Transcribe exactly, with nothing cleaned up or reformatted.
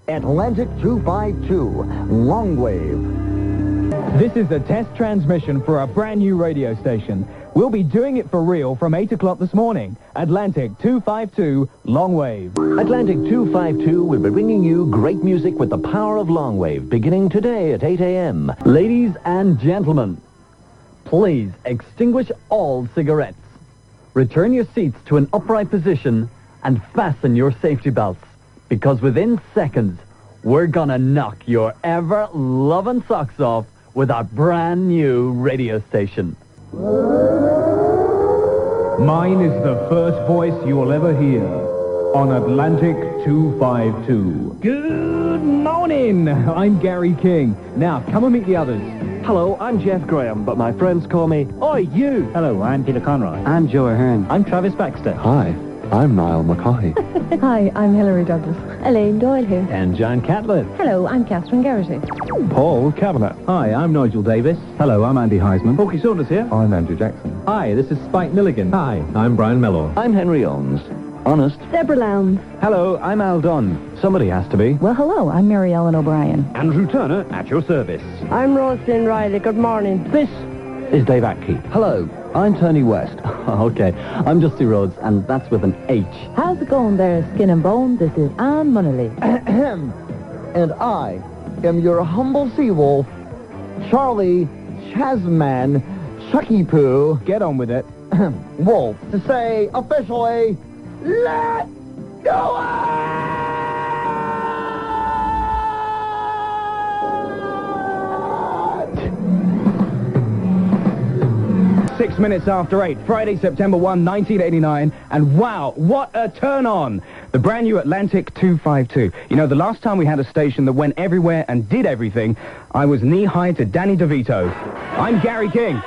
Atlantic two fifty-two, Longwave. This is the test transmission for a brand new radio station. We'll be doing it for real from eight o'clock this morning. Atlantic two fifty-two, Longwave. Atlantic two fifty-two will be bringing you great music with the power of Longwave, beginning today at eight a.m. Ladies and gentlemen, please extinguish all cigarettes. Return your seats to an upright position and fasten your safety belts, because within seconds, we're gonna knock your ever-loving socks off with our brand new radio station. Mine is the first voice you'll ever hear on Atlantic two fifty-two. Good morning. I'm Gary King. Now, come and meet the others. Hello, I'm Jeff Graham, but my friends call me Oi, you! Hello, I'm Peter Conroy. I'm Joe Ahern. I'm Travis Baxter. Hi, I'm Niall McCaughey. Hi, I'm Hilary Douglas. Elaine Doyle here. And John Catlett. Hello, I'm Catherine Garrity. Paul Kavanagh. Hi, I'm Nigel Davis. Hello, I'm Andy Heisman. Porky Saunders here. I'm Andrew Jackson. Hi, this is Spike Milligan. Hi, I'm Brian Mello. I'm Henry Owens. Honest. Deborah Lowndes. Hello, I'm Al Dunn. Somebody has to be. Well, hello, I'm Mary Ellen O'Brien. Andrew Turner at your service. I'm Roslyn Riley. Good morning. This is Dave Atke. Hello, I'm Tony West. Okay, I'm Dusty Rhodes, and that's with an H. How's it going there, Skin and Bone? This is Anne Munnelly. And I am your humble sea wolf, Charlie Chasman Chucky Poo. Get on with it. Wolf, to say officially, let's do it! Six minutes after eight, Friday, September first, nineteen eighty-nine, and wow, what a turn-on! The brand new Atlantic two fifty-two. You know, the last time we had a station that went everywhere and did everything, I was knee-high to Danny DeVito. I'm Gary King.